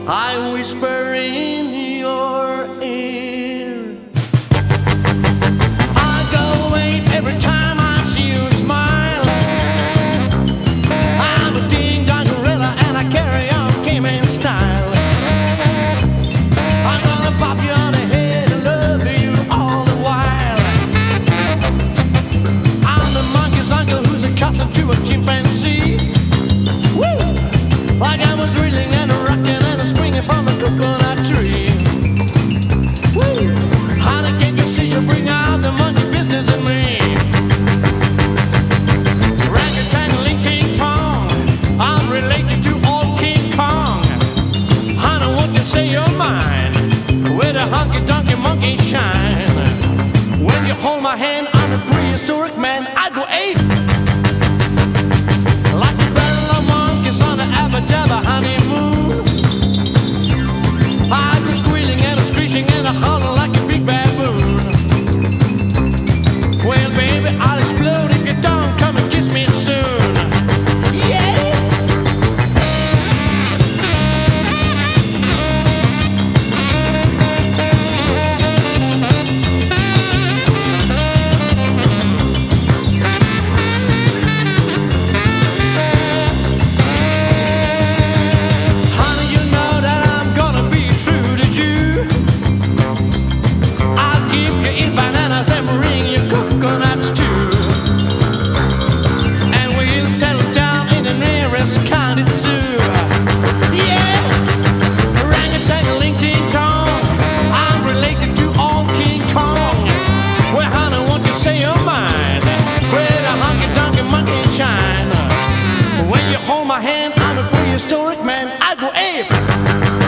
I whisper in your ear. I go away every time I see you smile. I'm a ding-dong gorilla and I carry on Cayman style. I'm gonna pop you on the head and love you all the while. I'm the monkey's uncle who's accustomed to a chimpanzee. Woo! Like I was reeling and rocking and swinging from a coconut tree. Woo! Honey, can't you see you bring out the monkey business in me? Rang-a-tang-a-ling-ting-tong, I'm related to old King Kong. Honey, won't you say you're mine? Where the honky-donkey monkey shine? When you hold my hand, I'm a prehistoric man. I go ape like a barrel of monkeys on the Abba-Dabba honeymoon. I go squealing and a screeching and a holler like a big baboon. Well, baby, I'll explode if you don't come and kiss me soon. Yeah. Honey, you know that I'm gonna be true to you. I'll give you eat bananas and bring you coconuts too. And we'll settle down in the nearest county zoo. Yeah, rang-a-tang-a-ling-ting-tong, I'm related to old King Kong. Well, honey, won't you say you're mine? Where the honky-donkey monkeys shine? When you hold my hand, I'm a prehistoric man. I go ape